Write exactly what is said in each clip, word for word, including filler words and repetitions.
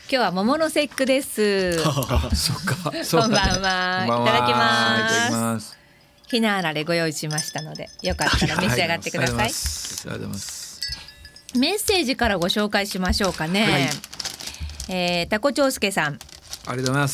今日は桃の節句です。 そっかそうこんばんは。いただきます。 いただきます。 ひなあられご用意しましたので、よかったら召し上がってください。 ありがとうございます。 メッセージからご紹介しましょうかね。はい、えー、タコ長介さん、 ありがとうございます。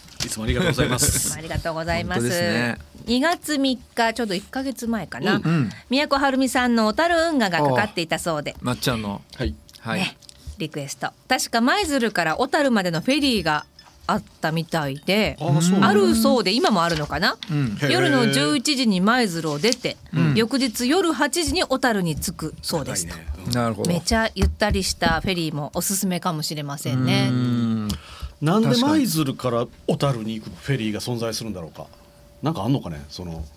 いつもありがとうございますありがとうございます。 本当ですね。 にがつみっか、ちょうどいっかげつまえかな、 うんうん、 宮古はるみさんの小樽運河がかかっていたそうで、 まっちゃんの、 はいはい、 ね、リクエスト、確か舞鶴から小樽までのフェリーがあったみたいで、 あ, そうあるそうで、今もあるのかな、うん、夜のじゅういちじに舞鶴を出て、うん、翌日夜はちじに小樽に着くそうですと、ね、うん、 なるほど。 めちゃゆったりしたフェリーもおすすめかもしれませんね。 うん、なんで舞鶴から小樽に行くフェリーが存在するんだろうか。なんかあんのかね、その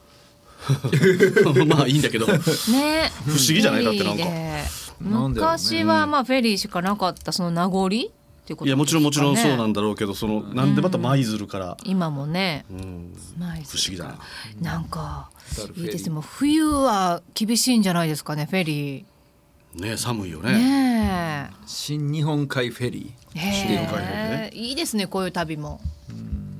まあいいんだけどね、不思議じゃない。だってなんか昔はまあフェリーしかなかったその名残っていうことですかね。 いやもちろんもちろんそうなんだろうけど、そのなんでまた舞鶴から、 うん、今もね、 うん、不思議だな。 なんかいいですね。冬は厳しいんじゃないですかね、フェリーね。寒いよね。 ね、 新日本海フェリー、 新日本海フェリーね、いいですね、こういう旅も、うん、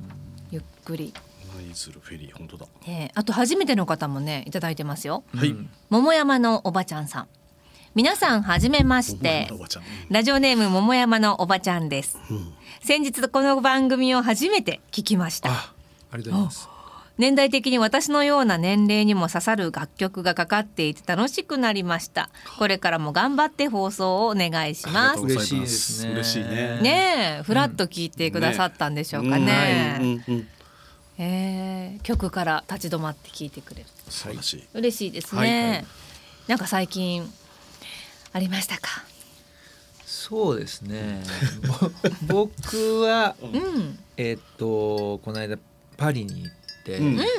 ゆっくり。 舞鶴フェリー、本当だ、 ね、あと初めての方もねいただいてますよ。 はい、 桃山のおばちゃんさん、皆さんはじめまして、ラジオネーム桃山のおばちゃんです、うん、先日この番組を初めて聞きました。 あ, ありがとうございます。 年代的に私のような年齢にも刺さる楽曲がかかっていて楽しくなりました。これからも頑張って放送をお願いします。 嬉しいですね。 嬉しいね。 ねえ、フラッと聞いてくださったんでしょうかね。 うんうんうん、 えー、曲から立ち止まって聞いてくれる、 そうらしい。 嬉しいですね、はいはい、なんか最近ありましたか。 そうですね僕は、うん、えー、っとこの間パリに行って、うんうん、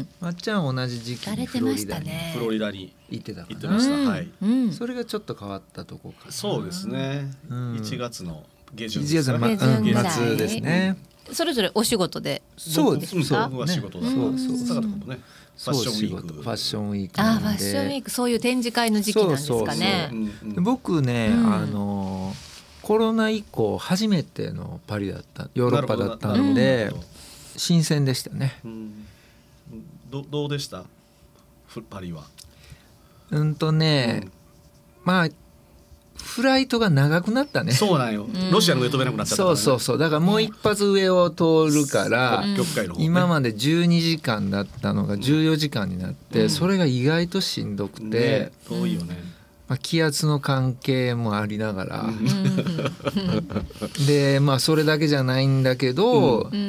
まっちゃん同じ時期にフロリダに、 フロリダに行ってたかな。 行ってました、うん、はい、 うん、 それがちょっと変わったとこかな。 そうですね、うん、いちがつの下旬ですか、 下旬ぐらい、 末ですね。 それぞれお仕事で。 そうですか。 僕は仕事だ。 そうそうそう。 ね、ファッションウィーク。 ファッションウィーク。 ああ、ファッションウィーク、そういう展示会の時期なんですかね。 そうそうそう。僕ね、うん、あのコロナ以降初めてのパリだった、ヨーロッパだったんで、うん、新鮮でしたね。うん、 ど, どうでしたパリは。 うんとね、うん、まあフライトが長くなったね。 そうなんよ、ロシアの上飛べなくなっちゃったから、ね、 そうそうそう。だからもう一発上を通るから、 北極海の方ね、 今までじゅうにじかんだったのがじゅうよじかんになって、うん、それが意外としんどくて、ね、 遠いよね、 まあ、気圧の関係もありながら、うん、でまあそれだけじゃないんだけど、うん、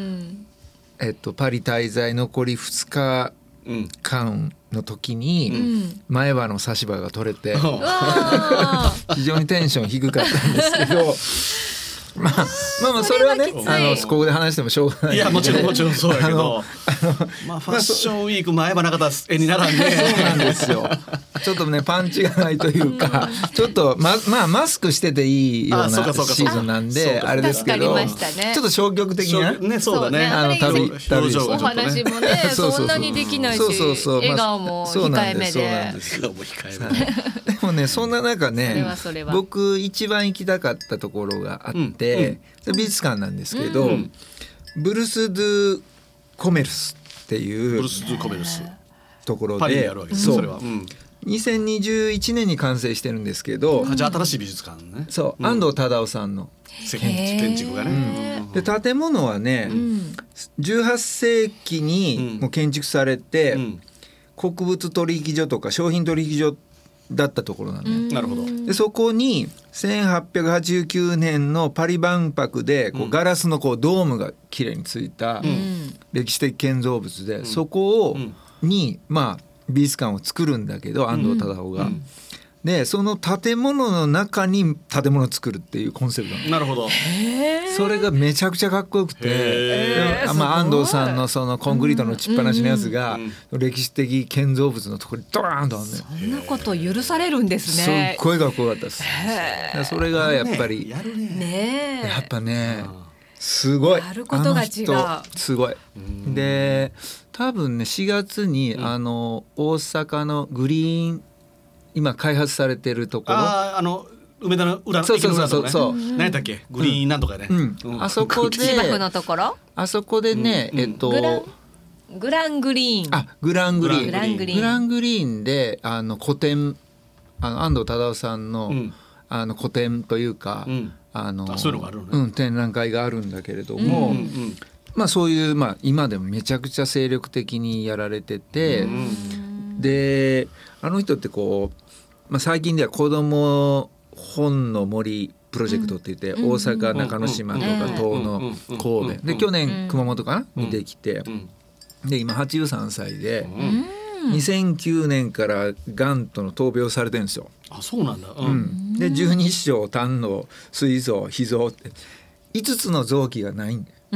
えっと、パリ滞在残りふつかかんの時に前歯の差し歯が取れて、うん、非常にテンション低かったんですけどまあ、まあまあそれはね、あのここで話してもしょうがない。 いやもちろんもちろんそうやけど、あのまあファッションウィーク前歯なかったら絵にならんね。 そうなんですよ。ちょっとねパンチがないというか、ちょっと ま, まあマスクしてていいようなシーズンなんであれですけど、ね、ちょっと消極的なね、そうだね、 あの旅旅お話もねそんなにできないし、そうそうそう、笑顔も控えめで、 笑顔も控えめでもねそんな中ね、 それはそれは僕一番行きたかったところがあって、うんうん、美術館なんですけど、うん、ブルス・ドゥ・コメルスっていうブルス・ドゥ・コメルスところでパリにあるわけです、 そうそれは、うん、 にせんにじゅういちねんに完成してるんですけど、 じゃあ新しい美術館ね。 そう、うん、安藤忠雄さんの建築がね、 うん、で建物はね、うん、じゅうはっせいきにもう建築されて、うん、国物取引所とか商品取引所だったところなんだよ、うん、 なるほど。 でそこにせんはっぴゃくはちじゅうきゅうねんのパリ万博でこうガラスのこうドームがきれいについた歴史的建造物で、うん、そこをにまあ美術館を作るんだけど安藤忠雄が、うん、でその建物の中に建物を作るっていうコンセプトなの。 なるほど。 それがめちゃくちゃかっこよくて、まあ、安藤さんのそのコンクリートのちっぱなしのやつが歴史的建造物のところにドーンとあるね。 そんなこと許されるんですね。 すっごいかっこよかったです。それがやっぱり、 やるね、 ねえ、 やっぱねすごい、 やることが違う、 あの人すごい。で多分ねしがつに、うん、あの大阪のグリーン今開発されてるところ、 ああの梅田の裏のそうそう駅の裏のとこね。 そうそう何やったっけグリーンなんとかね、 うんうんあそこで芝生のところあそこでね、 うんえっとグラングラングリーンあグラングリーングラングリーングラングリーンであの個展あの安藤忠雄さんの、 うんあの個展というか、 うんあのあそういうのがあるのねうん、展覧会があるんだけれども、 うんうんまあ、そういう、まあ、今でもめちゃくちゃ精力的にやられてて、 うんであの人ってこう、まあ、最近では子ども本の森プロジェクトって言って、 うん大阪中之島とかうん東の神戸で去年熊本かなうんにできてうんで今はちじゅうさんさいでうんにせんきゅうねんからがんとの闘病されてるんですよ。 あそうなんだ、ううんん、で十二指腸胆の膵臓脾臓っていつつの臓器がないんでうん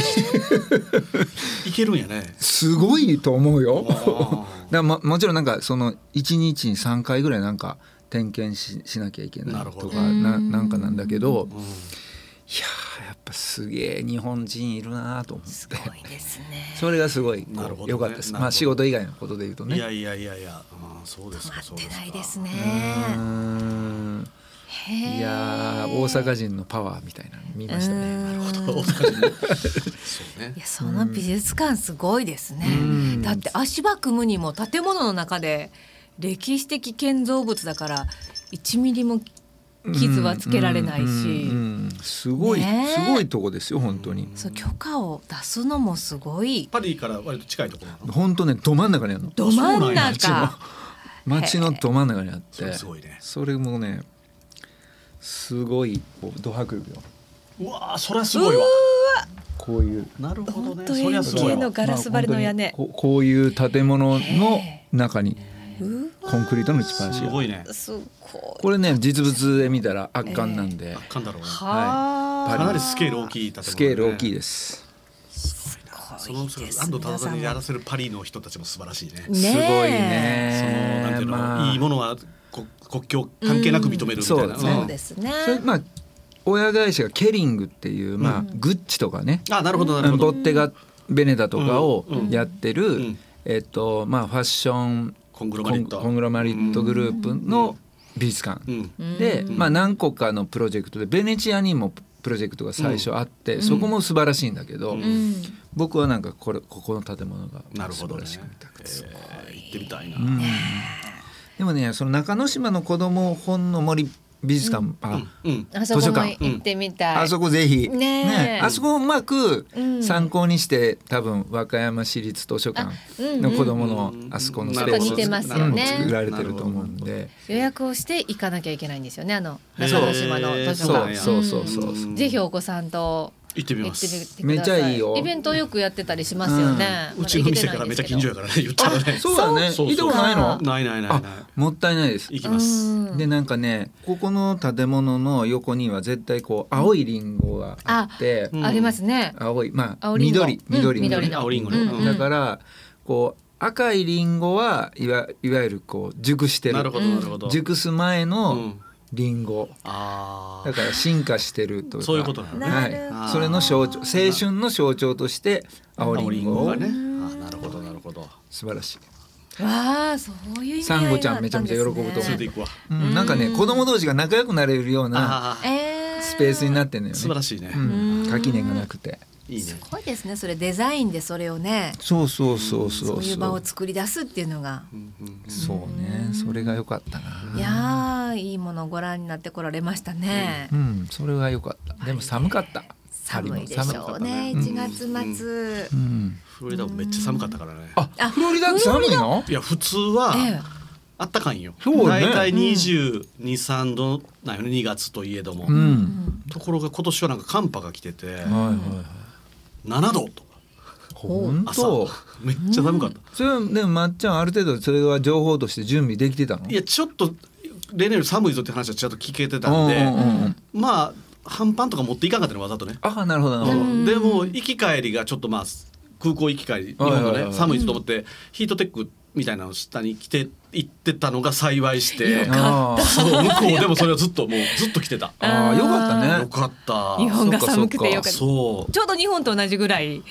いけるんやね。 すごいと思うよ。 あだからももちろんなんかそのいちにちにさんかいぐらいなんか点検 し, しなきゃいけなないるほどとか な, なんかなんだけど、 ーうんいやーやっぱすげえ日本人いるなと思ってすごいですねそれがすごいなるほどね良かったです。 なるほどまあ仕事以外のことで言うとね。 いやいやいやいや、あーそうですか待ってそうですか。 ないですうーねんへーいやー大阪人のパワーみたいなの見ましたね。 うんそうねいやその美術館すごいですね、 うんだって足場組むにも建物の中で歴史的建造物だからいちミリも傷はつけられないし、 うんうんうんすごい、 ねえすごいとこですよ本当に。 そう許可を出すのもすごいパリから割と近いところなの。 本当ねど真ん中にあるの。 ど真んそうなん中街のど真ん中にあっそれてすごいね。 それもねすごいこうド迫力よ。 うわーそれはすごいわ。 こういうなるほどね。 本当そりゃすごいわ円形の。ガラス張りの屋根、 まあ本当にこうこういう建物の中にうわコンクリートの打ちっぱなしがすごいね。 すごいこれね実物で見たら圧巻なんで、 圧巻だろうね。 はあかなりスケール大きい建物ね。 スケール大きいです。 そのその安藤忠雄にやらせるパリの人たちも素晴らしいね。 ねすごいそのね。 なんていうの、 まあいいものはこ国境関係なく認めるみたいな。 うんそうそうですねそれまあ親会社がケリングっていう、まあうんグッチとかね、 あなるほどなるほど。 ボッテガベネダとかをうんうんやってる、 うんえっとまあファッションコングロコンマリット。 コングロマリットグループの美術館うん。 うんで、 うんまあ、何個かのプロジェクトでベネチアにもプロジェクトが最初あって、 うんそこも素晴らしいんだけど、 うんうん僕はなんかこれここの建物がなるほどね。 素晴らしく見たくて、 えー行ってみたいな。 うんでもねその中之島の子ども本の森美術館、あうん。 あそこも図書館行ってみたい、 あそこぜひ、 ねえあそこをうまくうん参考にして多分和歌山市立図書館の子どものあそこのスペースちょっと似てますよねうん作られてると思うんで、 予約をして行かなきゃいけないんですよねあのへー中之島の図書館、 そうそうそうそううんぜひお子さんと行ってみ行ってます。 みてください。 めっちゃいいよイベントよくやってたりしますよね。 うちの店からめっちゃ近所やからね言ったらね。 そうだねそうそう行ったことないの？ ないないないない。 あもったいないです。 行きます。 でなんかねここの建物の横には絶対こう青いリンゴがあって、 うんありますね。 青いまあ青リンゴ緑緑うん緑の青リンゴねうんうんだからこう赤いリンゴはいわいわゆるこう熟してるなるほどなるほど。 熟す前うのんリンゴああ。 だから進化してるというかそういうことなのね。 はなるほどい、それの象徴青春の象徴として青青リンゴをリンゴがね。あーなるほどなるほど。 素晴らしい、 わあそういう意味合いがあったんですね。 サンゴちゃんめちゃめちゃ喜ぶと思う連れて行くわ。 うん、なんかね子供同士が仲良くなれるようなああ。 えー、 スペースになってんのよね。 素晴らしいね。 うん、垣根がなくていいねす。ごいですね。それデザインでそれをね、 そうそうそうそうそういう場を作り出すっていうのが、 うんうんそうねそれが良かったな。 いやーいいものをご覧になってこられましたね。 うんそれが良かった。でも寒かった。 寒いでしょうね。 うんいちがつ末。 うん、 フロリダもめっちゃ寒かったからね。 あフロリダって寒いの？ いや普通はええあったかいんよ。 そうねだいたいにじゅうに、さんどなんよねにがつといえども。 うん。 ところが今年はなんか寒波が来ててはいはいはい。 ななどとか本朝当。 めっちゃ寒かった。 それはでもまっちゃんある程度それは情報として準備できてたの？ いやちょっと例年より寒いぞって話はちゃんと聞けてたんで、 うんうんうんまあ半パンとか持っていかんかったのわざとね。 あなるほどなるほど。 うんでも行き帰りがちょっとまあ空港行き帰り日本のねはいはいはい寒いぞと思ってヒートテックみたいなのを下に着て行ってたのが幸いしてよかあーそう向こうでもそれをずっともうずっと着てた。 あーよかったね。 よかった。 日本が寒くてよかった。 そうちょうど日本と同じぐらい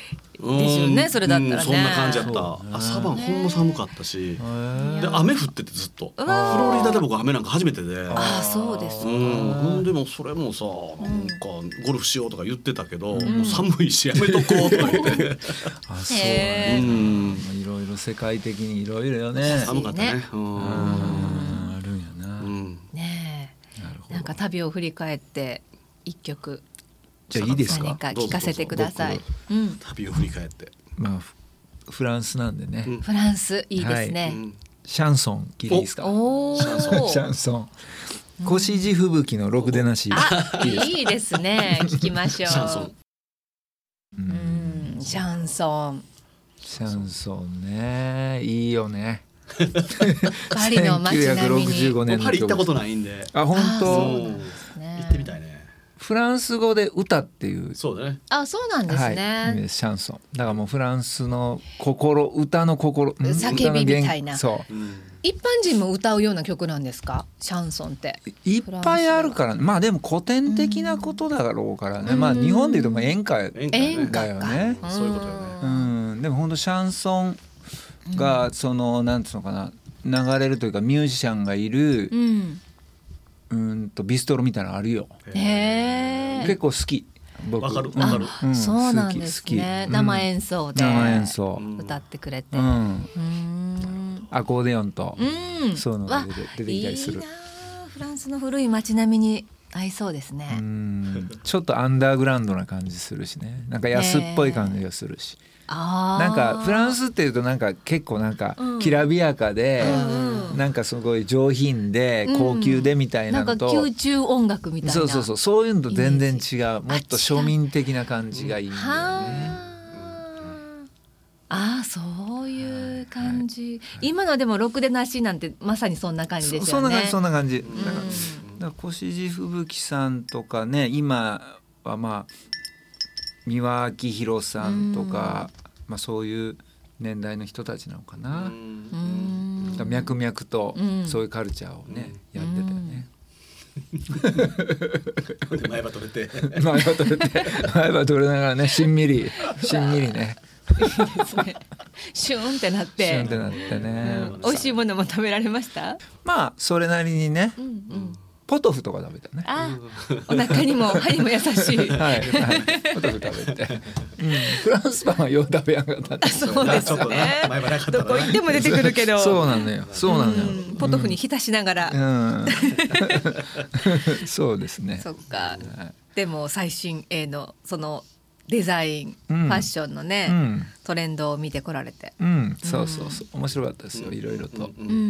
ですよね、それだったらね。 そんな感じやった。朝晩ほんま寒かったし、で雨降っててずっと。フロリダで僕雨なんか初めてで。 ああそうですか。うん、 でもそれもさ、なんかゴルフしようとか言ってたけど、もう寒いしやめとこうとか言って。 あ、そうね。うん、いろいろ世界的にいろいろよね。 寒かったね。うん、 あるんやな。 ねえ。なんか旅を振り返って一曲。 じゃあいいですか。 何か聞かせてください。 うん、旅を振り返って。 まあフランスなんでね。 フランスいいですね。 はい、シャンソン聞いていいですか。 おシャンソン。シャンソン。越路吹雪のろくでなし。 いいです。いいですね。聞きましょう。 シャンソン。 うん、シャンソン。 シャンソンね、いいよね。 パリの街並みに。 パリ行ったことないんで。 あ、本当。 行ってみたいね。 フランス語で歌っていう。 そうだね。 あ、そうなんですね。 はい、シャンソン。だからもうフランスの心、歌の心、 叫びみたいな。 そう。 一般人も歌うような曲なんですか、シャンソンって。 いっぱいあるから、まあでも古典的なことだろうからね。うん、まあ日本で言うと演歌だよね。 そういうことよね。 うん。でも本当シャンソンがそのなんつうのかな、流れるというかミュージシャンがいる。うんうんとビストロみたいなのあるよ。へー、結構好き。僕わかるわかる、 うん、そうなんですね。生演奏で生演奏歌ってくれて、うん、うんアコーディオンと、うん、そういうのが出て、出てきたりする。 いいな、フランスの古い街並みに合いそうですね。 うん、ちょっとアンダーグラウンドな感じするしね、なんか安っぽい感じがするし、あなんかフランスっていうとなんか結構なんかきらびやかで、うん、なんかすごい上品で高級でみたいなのと、 うん、なんか宮中音楽みたいな、 そうそうそう、そういうのと全然違う、もっと庶民的な感じがいいんだよね。 ああ、そういう感じ、はい、今のでもろくでなしなんてまさにそんな感じですよね。 そんな感じ、そんな感じ、うん、だからだから越路吹雪さんとかね、今はまあ三輪明宏さんとか、うん、まあ、そういう年代の人たちなのかな、うん、だ脈々とそういうカルチャーをね、うん、やってたよね。 前歯取れて前歯取れて前歯取れながらね、しんみりしんみりねいいですね。シューンってなってシューンってなってね、 うん、美味しいものも食べられました。 まあそれなりにね、うんうん、ポトフとか食べたね。 あ、お腹にも歯にも優しいはい、はい、 ポトフ食べて、うん、フランスパンはよう食べやがったんですよ。 そうですね。どこ行っても出てくるけどそうなのよ、そうなのよ、 うん、ポトフに浸しながら、うん、 そうですね。 そっか、でも最新鋭のそのデザイン、うん、ファッションのね、うん、トレンドを見てこられて、 うん、そうそうそう、面白かったですよ、いろいろと、うんうんうん、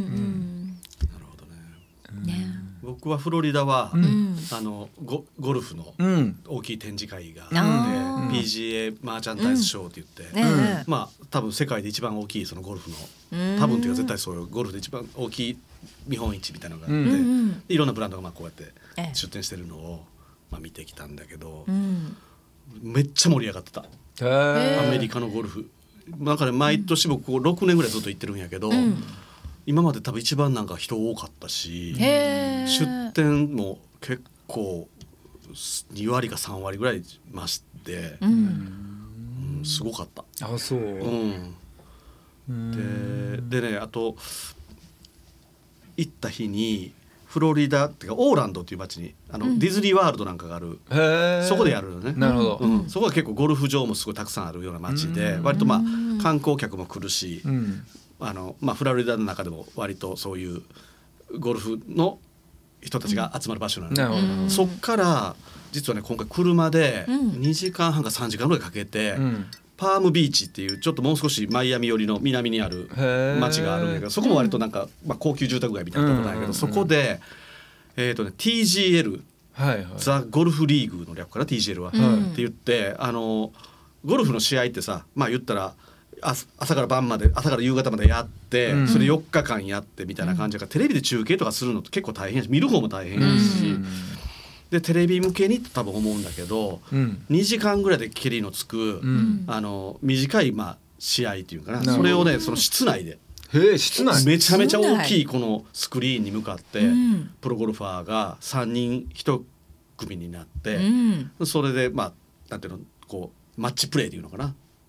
なるほどね。ね、僕はフロリダは、うん、あの ゴ, ゴルフの大きい展示会があって、うん、ピージーエー マーチャンタイズショーって言って、うんね、まあ多分世界で一番大きいそのゴルフの、多分っていうか絶対そういうゴルフで一番大きい見本市みたいなのがあって、うん、いろんなブランドがまあこうやって出展してるのを、まあ、見てきたんだけど、うん、めっちゃ盛り上がってた。アメリカのゴルフなんかね、毎年僕こころくねんぐらいずっと行ってるんやけど、うん、今まで多分一番なんか人多かったし、出店も結構にわりかさんわりぐらい増して、うんうん、すごかった。 あ、そう、 うん、で, でね、あと行った日にフロリダっていうかオーランドっていう街にあの、うん、ディズニーワールドなんかがある、そこでやるのね。 なるほど、 うん、そこは結構ゴルフ場もすごいたくさんあるような街で、割とまあ観光客も来るし、うん、あのまあ、フロリダの中でも割とそういうゴルフの人たちが集まる場所なので、うん、そっから実はね今回車でにじかんはんかさんじかんぐらいかけて、うん、パームビーチっていうちょっともう少しマイアミ寄りの南にある街があるんだけど、そこも割となんか、まあ、高級住宅街みたいなところなんやけど、そこで、えーとね、ティージーエル、はいはい、ザ・ゴルフリーグの略から ティージーエルは、はい、って言ってあのゴルフの試合ってさ、まあ言ったら朝から晩まで朝から夕方までやって、うん、それよっかかんやってみたいな感じだから、テレビで中継とかするのって結構大変やし、見る方も大変やし、うん、でテレビ向けにって多分思うんだけど、うん、にじかんぐらいで蹴りのつく、うん、あの短い、まあ、試合っていうかな、それをねその室内でへ室内めちゃめちゃ大きいこのスクリーンに向かって、うん、プロゴルファーがさんにんいち組になって、うん、それでまあなんていうのこうマッチプレーっていうのかな、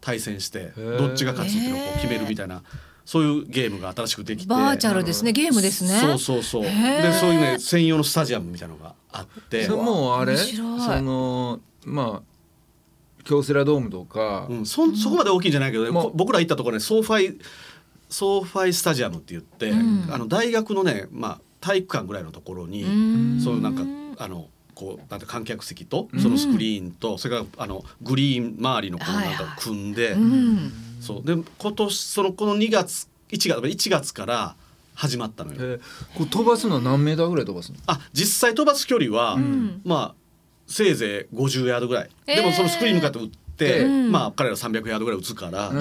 対戦してどっちが勝つっていうのをこう決めるみたいなそういうゲームが新しくできてバーチャルですねゲームですねそうそうそうでそういうね専用のスタジアムみたいなのがあってそれもうあれそのまあ京セラドームとか、 うん、そ, そこまで大きいんじゃないけど、ね、僕ら行ったところねソーファイソーファイスタジアムって言って、うん、あの大学のね、まあ、体育館ぐらいのところにそういうなんかあのこうなんて観客席とそのスクリーンと、うん、それからあのグリーン周りのこうなんか組んで、はいはいうん、そうで今年そのこのにがついちがついちがつから始まったのよ。 えー、こう飛ばすのは何メーターぐらい飛ばすの？ あ実際飛ばす距離は、うん、まあせいぜいごじゅうヤードぐらい、えー、でもそのスクリーン向かって打って、うん、まあ彼らさんびゃくヤードぐらい打つから、うん、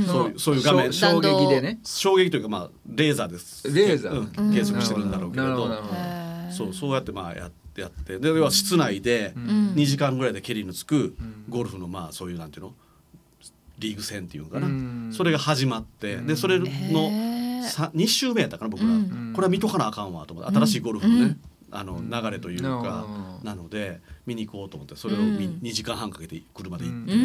そう、そういう画面衝撃でね衝撃というかまあレーザーですレーザー、 うん、計測してるんだろうけれど、そうそうやってまあやってやってで要は室内でにじかんぐらいでケリのつくゴルフのまあそういうなんていうのリーグ戦っていうのかな、うん、それが始まってでそれのに週目やったかな僕ら、うん、これは見とかなあかんわと思って新しいゴルフのね、うんあの流れというかなので見に行こうと思ってそれをにじかんはんかけて車で行って、うん、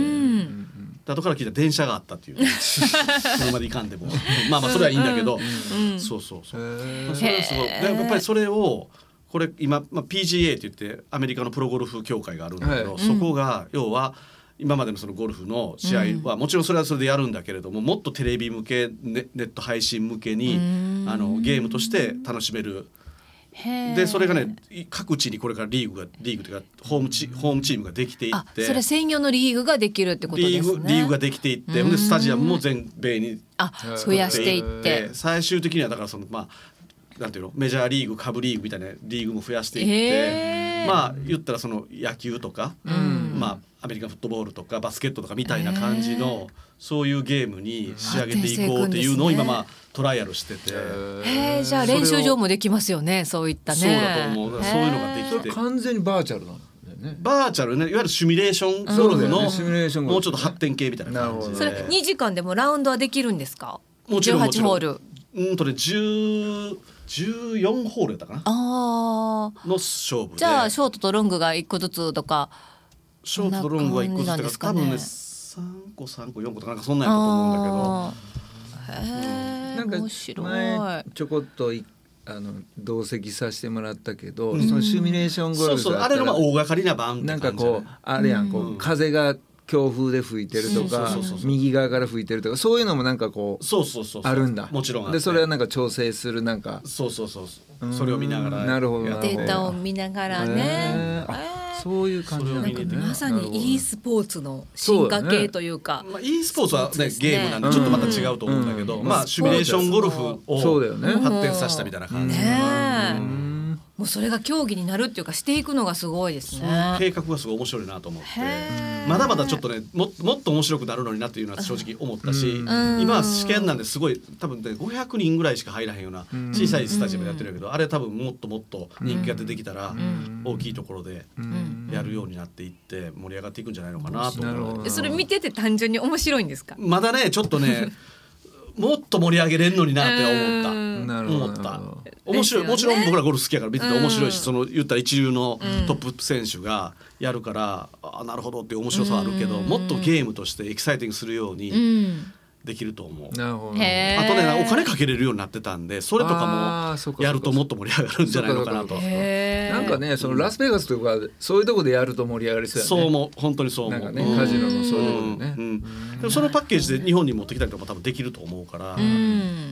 後から聞いたら電車があったっていう車で行かんでもまあまあそれはいいんだけど、うんうん、そうそうそうそれはすごいでやっぱりそれをこれ今、まあ、ピージーエー って言ってアメリカのプロゴルフ協会があるんだけど、はい、そこが要は今までのそのゴルフの試合はもちろんそれはそれでやるんだけれどももっとテレビ向け ネ, ネット配信向けにあのゲームとして楽しめるでそれがね各地にこれからリーグがリーグというかホームチ、ホームチームができていってそれ専用のリーグができるってことですね。 リーグ、リーグができていってでスタジアムも全米にあ増やしていって最終的にはだからそのまあなんていうのメジャーリーグ下部リーグみたいなリーグも増やしていってまあ言ったらその野球とか、まあアメリカンフットボールとかバスケットとかみたいな感じのそういうゲームに仕上げていこうっていうのを今まあトライアルしててへーじゃあ練習場もできますよねそういったねそうだと思うそういうのができて完全にバーチャルなんだよねバーチャルねいわゆるシミュレーションゴルフの、 うん、 もうちょっと発展系みたいな感じでそれにじかんでもラウンドはできるんですかもちろんもちろんじゅうはちホールうんとねじゅう、じゅうよんホールやったかなあの勝負でじゃあショートとロングがいっこずつとかショートとロングはいっこずつとか多分ねさんこさんこよんことかなんかそんなんやったと思うんだけどへなんか前ちょこっとあの同席させてもらったけど、うん、そのシミュレーションゴルフそうそうあれのまあ大掛かりな版って感じなんかこうあれやんこう、うん、風が強風で吹いてるとか右側から吹いてるとかそういうのもなんかこうそうそうそうあるんだもちろんあってでそれはなんか調整するなんかそうそうそうそれを見ながらなるほどデータを見ながらねそういう感じなんかまさに e スポーツの進化系というか、 ねまあ、e スポーツは、ね、ゲームなんでちょっとまた違うと思うんだけど、うんうん、まあシミュレーションゴルフを発展させたみたいな感じ、 ねうんもうそれが競技になるっていうかしていくのがすごいですね。 計画がすごい面白いなと思ってまだまだちょっとね も, もっと面白くなるのになっていうのは正直思ったし、うん、今は試験なんですごい多分、ね、ごひゃくにんぐらいしか入らへんような小さいスタジアムでやってるけど、うん、あれ多分もっともっと人気が出てきたら大きいところでやるようになっていって盛り上がっていくんじゃないのかなと思う。 それ見てて単純に面白いんですか？ まだねちょっとねもっと盛り上げれんのになって思ったなるほど思った面白い、ね、もちろん僕らゴルフ好きやから見てて面白いしその言ったら一流のトップ選手がやるからあなるほどって面白さはあるけどもっとゲームとしてエキサイティングするようにできると思う。 なるほど。あとねお金かけれるようになってたんでそれとかもやるともっと盛り上がるんじゃないのかなと。 なんかねそのラスベガスとかそういうとこでやると盛り上がりそうやね。 そう思う本当にそう思う。 なんかねカジノのそういうとこでね、うんうん、 でもそのパッケージで日本に持ってきたりとかも多分できると思うから、うん、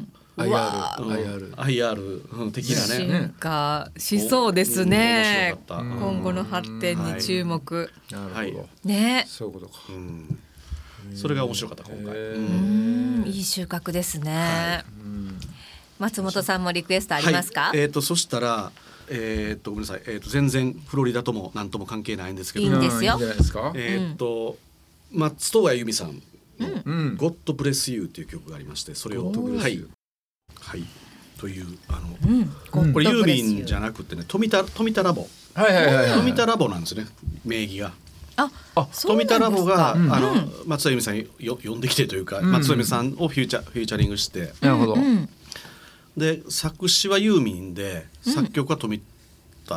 アイアール、うん、アイアール、 アイアール、うん、的なね進化しそうですね、うん、今後の発展に注目、 はい、なるほどねそういうことか、 うんそれが面白かった今回、うんいい収穫ですね、はい、松本さんもリクエストありますか？ はいえー、とそしたら、えー、とごめんなさい、えー、と全然フロリダとも何とも関係ないんですけどいいんですよ、 えー、と松任谷由実さんの「God Bless You」という曲がありましてそれを、うん、はい、はい、というあの、うん、これユーミンじゃなくてね富田、富田ラボ、 はいはいはいはい、 富田ラボなんですね名義が。 ああ富田ラボが、うん、あの松田由実さんよ呼んできてというか、うん、松田由実さんをフューチャーフューチャリングして、 なるほど。 で作詞はユーミンで作曲は富田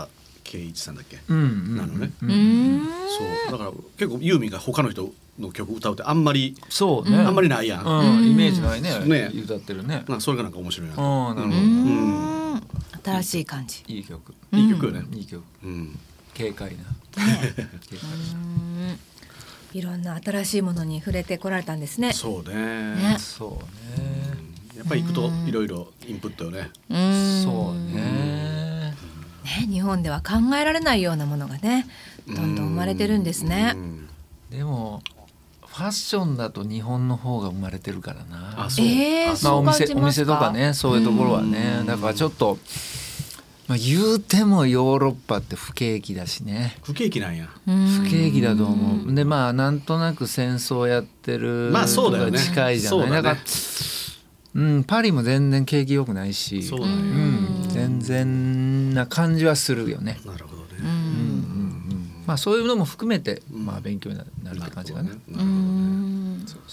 圭一さんだっけ、 うんうん、 なのね、 うん、 そうだから結構ユーミンが他の人の曲歌うってあんまりそうねあんまりないやん、 うん、イメージないね、 ね歌ってるね。 なんかそれがなんか面白いなと。 ああなるほど、 うんうん、新しい感じ。 いい曲、 いい曲よね、 いい曲、 うん、 軽快な、 ね、うんいろんな新しいものに触れてこられたんですね。 そうね、 ね、 そうね、 うん、やっぱり行くといろいろインプットよね。 うん、そうね、 ね、日本では考えられないようなものがねどんどん生まれてるんですね。 うん、 でもファッションだと日本の方が生まれてるからな。 あ、そう、 えー、 まあ、 そうお感じますか？ 店お店とかね、そういうところはね、だからちょっと、まあ、言うてもヨーロッパって不景気だしね。 不景気なんや。 不景気だと思う。でまあなんとなく戦争やってるまあそうだよね、 近いじゃない。 そうだね、 だから、うん、パリも全然景気良くないし、 そうだね、 うん、全然な感じはするよね。 なるほどね、 うんうんうん、まあそういうのも含めて、まあ、勉強になるって感じかな。 うん